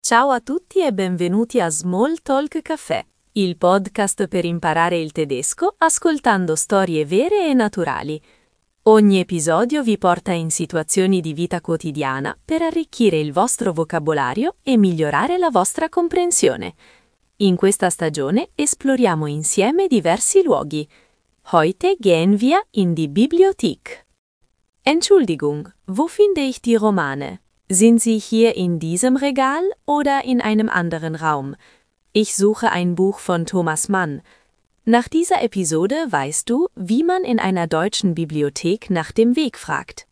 Ciao a tutti e benvenuti a Small Talk Café, il podcast per imparare il tedesco ascoltando storie vere e naturali. Ogni episodio vi porta in situazioni di vita quotidiana per arricchire il vostro vocabolario e migliorare la vostra comprensione. In questa stagione esploriamo insieme diversi luoghi. Heute gehen wir in die Bibliothek. Entschuldigung, wo finde ich die Romane? Sind Sie hier in diesem Regal oder in einem anderen Raum? Ich suche ein Buch von Thomas Mann. Nach dieser Episode weißt du, wie man in einer deutschen Bibliothek nach dem Weg fragt.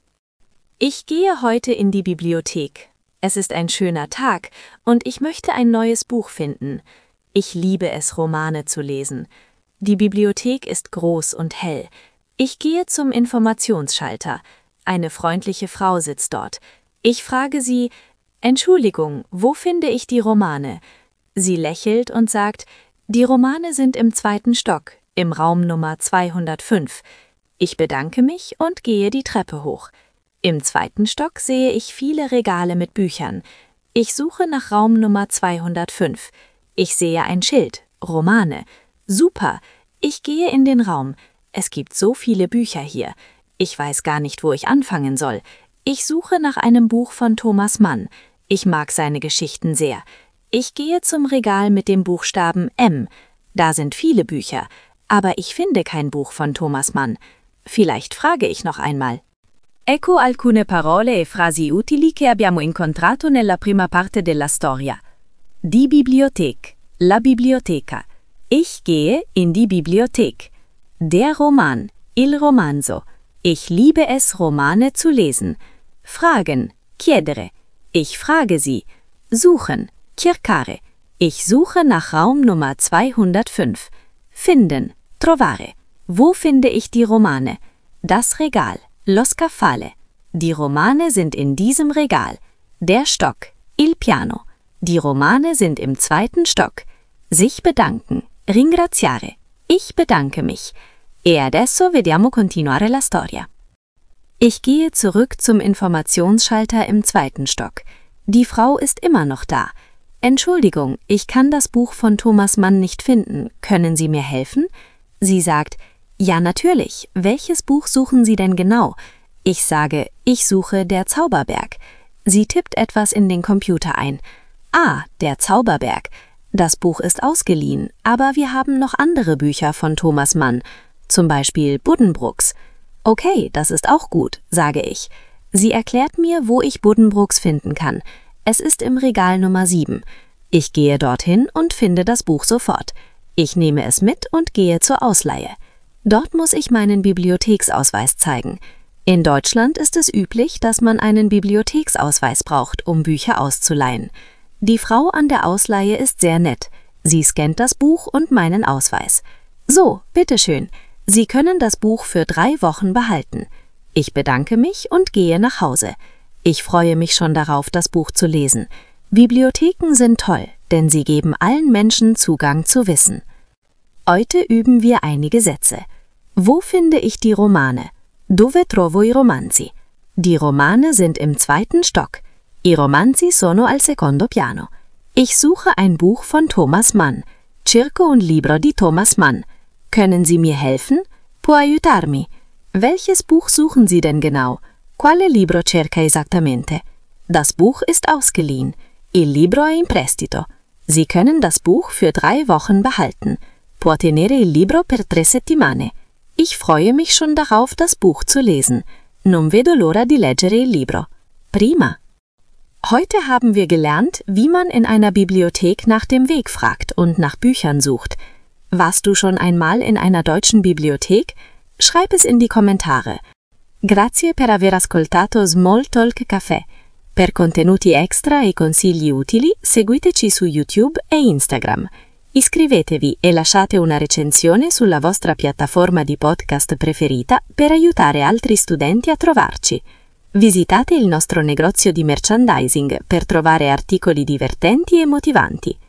Ich gehe heute in die Bibliothek. Es ist ein schöner Tag und ich möchte ein neues Buch finden. Ich liebe es, Romane zu lesen. Die Bibliothek ist groß und hell. Ich gehe zum Informationsschalter. Eine freundliche Frau sitzt dort. Ich frage sie, Entschuldigung, wo finde ich die Romane? Sie lächelt und sagt, die Romane sind im 2. Stock, im Raum Nummer 205. Ich bedanke mich und gehe die Treppe hoch. Im 2. Stock sehe ich viele Regale mit Büchern. Ich suche nach Raum Nummer 205. Ich sehe ein Schild, Romane. Super, ich gehe in den Raum. Es gibt so viele Bücher hier. Ich weiß gar nicht, wo ich anfangen soll. Ich suche nach einem Buch von Thomas Mann. Ich mag seine Geschichten sehr. Ich gehe zum Regal mit dem Buchstaben M. Da sind viele Bücher, aber ich finde kein Buch von Thomas Mann. Vielleicht frage ich noch einmal. Ecco alcune parole e frasi utili che abbiamo incontrato nella prima parte della storia. Die Bibliothek, la biblioteca. Ich gehe in die Bibliothek. Der Roman, il romanzo. Ich liebe es, Romane zu lesen. Fragen, chiedere. Ich frage sie. Suchen, cercare. Ich suche nach Raum Nummer 205. Finden, trovare. Wo finde ich die Romane? Das Regal, lo scaffale. Die Romane sind in diesem Regal. Der Stock, il piano. Die Romane sind im 2. Stock. Sich bedanken, ringraziare. Ich bedanke mich. E adesso vediamo continuare la storia. Ich gehe zurück zum Informationsschalter im 2. Stock. Die Frau ist immer noch da. Entschuldigung, ich kann das Buch von Thomas Mann nicht finden. Können Sie mir helfen? Sie sagt, ja natürlich. Welches Buch suchen Sie denn genau? Ich sage, ich suche Der Zauberberg. Sie tippt etwas in den Computer ein. Ah, Der Zauberberg. Das Buch ist ausgeliehen, aber wir haben noch andere Bücher von Thomas Mann. Zum Beispiel Buddenbrooks. Okay, das ist auch gut, sage ich. Sie erklärt mir, wo ich Buddenbrooks finden kann. Es ist im Regal Nummer 7. Ich gehe dorthin und finde das Buch sofort. Ich nehme es mit und gehe zur Ausleihe. Dort muss ich meinen Bibliotheksausweis zeigen. In Deutschland ist es üblich, dass man einen Bibliotheksausweis braucht, um Bücher auszuleihen. Die Frau an der Ausleihe ist sehr nett. Sie scannt das Buch und meinen Ausweis. So, bitteschön. Sie können das Buch für 3 Wochen behalten. Ich bedanke mich und gehe nach Hause. Ich freue mich schon darauf, das Buch zu lesen. Bibliotheken sind toll, denn sie geben allen Menschen Zugang zu Wissen. Heute üben wir einige Sätze. Wo finde ich die Romane? Dove trovo i romanzi? Die Romane sind im 2. Stock. I romanzi sono al secondo piano. Ich suche ein Buch von Thomas Mann. Cerco un libro di Thomas Mann. Können Sie mir helfen? Può aiutarmi? Welches Buch suchen Sie denn genau? Quale libro cerca esattamente? Das Buch ist ausgeliehen. Il libro è in prestito. Sie können das Buch für 3 Wochen behalten. Può tenere il libro per 3 settimane. Ich freue mich schon darauf, das Buch zu lesen. Non vedo l'ora di leggere il libro. Prima. Heute haben wir gelernt, wie man in einer Bibliothek nach dem Weg fragt und nach Büchern sucht. Warst du schon einmal in einer deutschen Bibliothek? Schreib es in die Kommentare. Grazie per aver ascoltato Small Talk Café. Per contenuti extra e consigli utili, seguiteci su YouTube e Instagram. Iscrivetevi e lasciate una recensione sulla vostra piattaforma di podcast preferita per aiutare altri studenti a trovarci. Visitate il nostro negozio di merchandising per trovare articoli divertenti e motivanti.